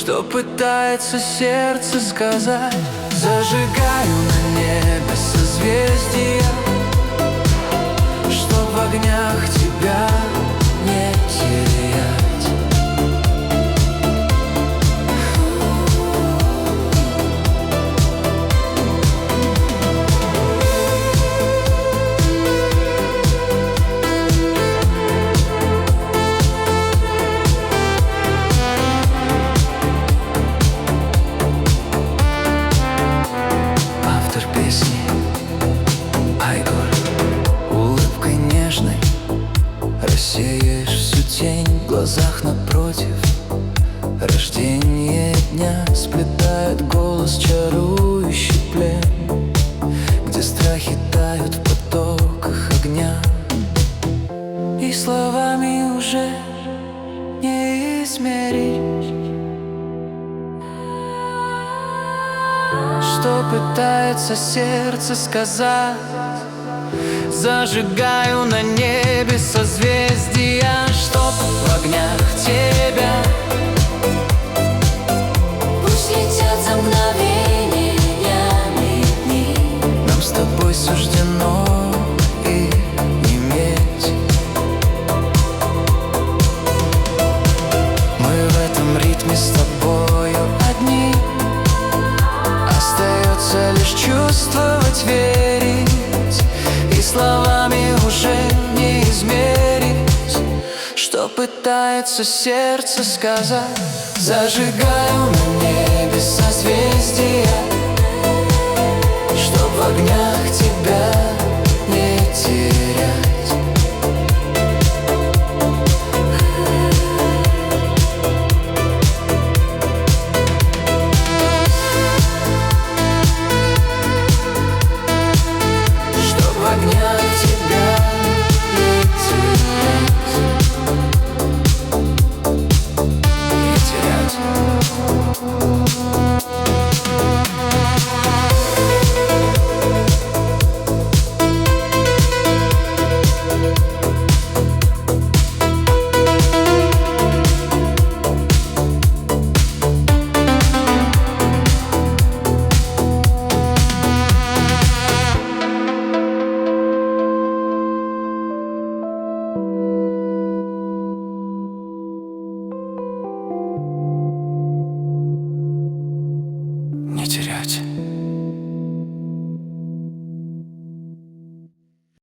что пытается сердце сказать. Зажигаю на небе созвездия, чтоб в огнях тебя не терять. Улыбкой нежной рассеешь всю тень в глазах напротив. Рождение дня сплетает голос, чарующий плен, где страхи тают в потоках огня, и словами уже не измерить, что пытается сердце сказать. Зажигаю на небе созвездия, чтоб в огнях тебя пусть летят за мгновениями дни. Нам с тобой суждено их иметь. Мы в этом ритме с тобою одни. Остается лишь чувствовать, верить, и словами уже не измерить, что пытается сердце сказать. Зажигаю на небе созвездия, чтоб в огнях тебя